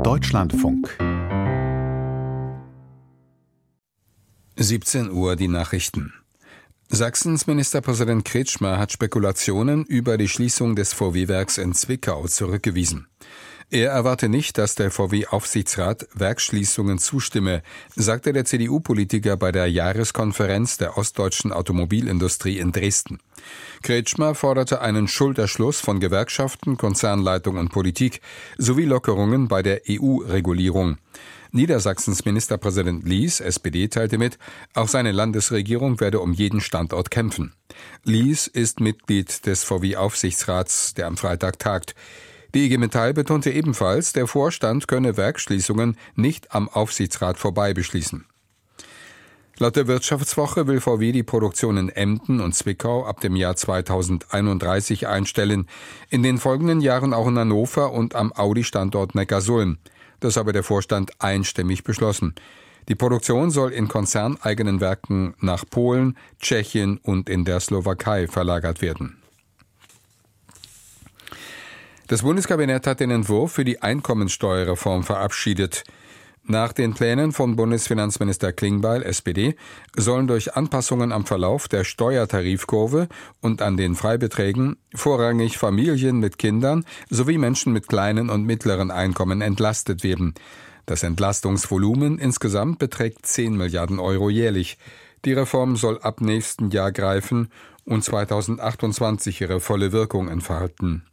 Deutschlandfunk. 17 Uhr die Nachrichten. Sachsens Ministerpräsident Kretschmer hat Spekulationen über die Schließung des VW-Werks in Zwickau zurückgewiesen. Er erwarte nicht, dass der VW-Aufsichtsrat Werksschließungen zustimme, sagte der CDU-Politiker bei der Jahreskonferenz der ostdeutschen Automobilindustrie in Dresden. Kretschmer forderte einen Schulterschluss von Gewerkschaften, Konzernleitung und Politik sowie Lockerungen bei der EU-Regulierung. Niedersachsens Ministerpräsident Lies, SPD, teilte mit, auch seine Landesregierung werde um jeden Standort kämpfen. Lies ist Mitglied des VW-Aufsichtsrats, der am Freitag tagt. Die IG Metall betonte ebenfalls, der Vorstand könne Werksschließungen nicht am Aufsichtsrat vorbei beschließen. Laut der Wirtschaftswoche will VW die Produktion in Emden und Zwickau ab dem Jahr 2031 einstellen, in den folgenden Jahren auch in Hannover und am Audi-Standort Neckarsulm. Das habe der Vorstand einstimmig beschlossen. Die Produktion soll in konzerneigenen Werken nach Polen, Tschechien und in der Slowakei verlagert werden. Das Bundeskabinett hat den Entwurf für die Einkommensteuerreform verabschiedet. Nach den Plänen von Bundesfinanzminister Klingbeil, SPD, sollen durch Anpassungen am Verlauf der Steuertarifkurve und an den Freibeträgen vorrangig Familien mit Kindern sowie Menschen mit kleinen und mittleren Einkommen entlastet werden. Das Entlastungsvolumen insgesamt beträgt 10 Milliarden Euro jährlich. Die Reform soll ab nächsten Jahr greifen und 2028 ihre volle Wirkung entfalten.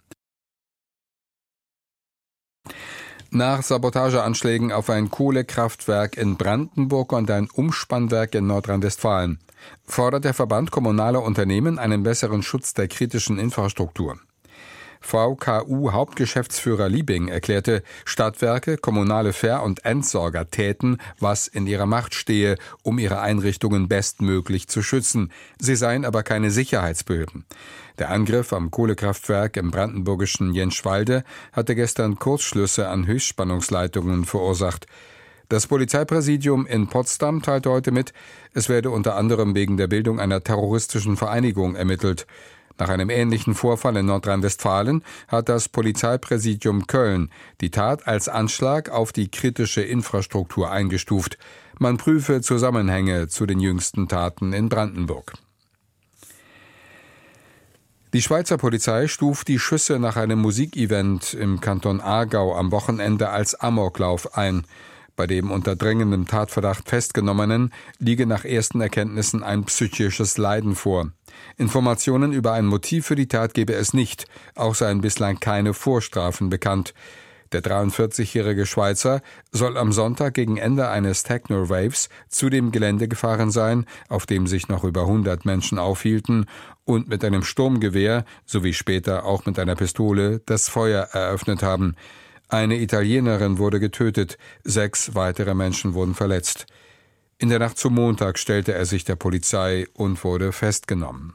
Nach Sabotageanschlägen auf ein Kohlekraftwerk in Brandenburg und ein Umspannwerk in Nordrhein-Westfalen fordert der Verband kommunaler Unternehmen einen besseren Schutz der kritischen Infrastruktur. VKU-Hauptgeschäftsführer Liebing erklärte, Stadtwerke, kommunale Ver- und Entsorger täten, was in ihrer Macht stehe, um ihre Einrichtungen bestmöglich zu schützen. Sie seien aber keine Sicherheitsbehörden. Der Angriff am Kohlekraftwerk im brandenburgischen Jenschwalde hatte gestern Kurzschlüsse an Höchstspannungsleitungen verursacht. Das Polizeipräsidium in Potsdam teilte heute mit, es werde unter anderem wegen der Bildung einer terroristischen Vereinigung ermittelt. Nach einem ähnlichen Vorfall in Nordrhein-Westfalen hat das Polizeipräsidium Köln die Tat als Anschlag auf die kritische Infrastruktur eingestuft. Man prüfe Zusammenhänge zu den jüngsten Taten in Brandenburg. Die Schweizer Polizei stuft die Schüsse nach einem Musikevent im Kanton Aargau am Wochenende als Amoklauf ein. Bei dem unter dringendem Tatverdacht Festgenommenen liege nach ersten Erkenntnissen ein psychisches Leiden vor. Informationen über ein Motiv für die Tat gebe es nicht, auch seien bislang keine Vorstrafen bekannt. Der 43-jährige Schweizer soll am Sonntag gegen Ende eines Techno-Raves zu dem Gelände gefahren sein, auf dem sich noch über 100 Menschen aufhielten, und mit einem Sturmgewehr sowie später auch mit einer Pistole das Feuer eröffnet haben. Eine Italienerin wurde getötet, 6 weitere Menschen wurden verletzt. In der Nacht zum Montag stellte er sich der Polizei und wurde festgenommen.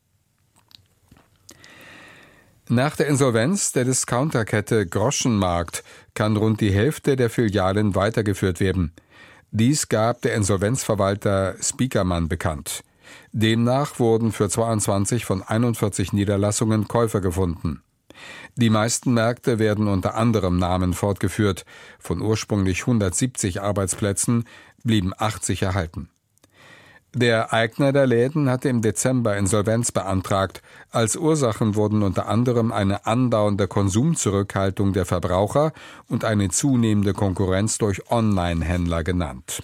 Nach der Insolvenz der Discounterkette Groschenmarkt kann rund die Hälfte der Filialen weitergeführt werden. Dies gab der Insolvenzverwalter Spiekermann bekannt. Demnach wurden für 22 von 41 Niederlassungen Käufer gefunden. Die meisten Märkte werden unter anderem Namen fortgeführt. Von ursprünglich 170 Arbeitsplätzen blieben 80 erhalten. Der Eigner der Läden hatte im Dezember Insolvenz beantragt. Als Ursachen wurden unter anderem eine andauernde Konsumzurückhaltung der Verbraucher und eine zunehmende Konkurrenz durch Online-Händler genannt.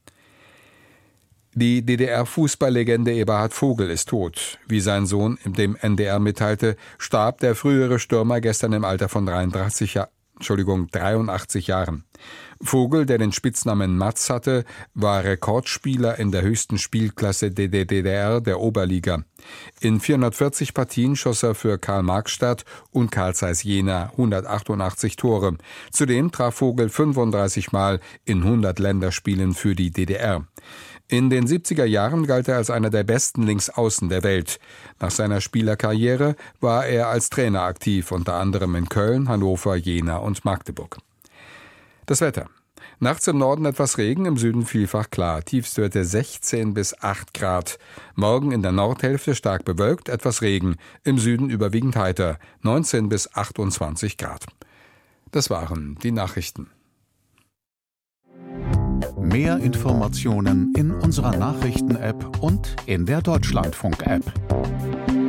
Die DDR-Fußballlegende Eberhard Vogel ist tot. Wie sein Sohn dem NDR mitteilte, starb der frühere Stürmer gestern im Alter von 83 Jahren. Vogel, der den Spitznamen Matz hatte, war Rekordspieler in der höchsten Spielklasse der DDR, der Oberliga. In 440 Partien schoss er für Karl-Marx-Stadt und Carl Zeiss Jena 188 Tore. Zudem traf Vogel 35 Mal in 100 Länderspielen für die DDR. In den 70er Jahren galt er als einer der besten Linksaußen der Welt. Nach seiner Spielerkarriere war er als Trainer aktiv, unter anderem in Köln, Hannover, Jena und Magdeburg. Das Wetter. Nachts im Norden etwas Regen, im Süden vielfach klar. Tiefstwerte 16 bis 8 Grad. Morgen in der Nordhälfte stark bewölkt, etwas Regen. Im Süden überwiegend heiter, 19 bis 28 Grad. Das waren die Nachrichten. Mehr Informationen in unserer Nachrichten-App und in der Deutschlandfunk-App.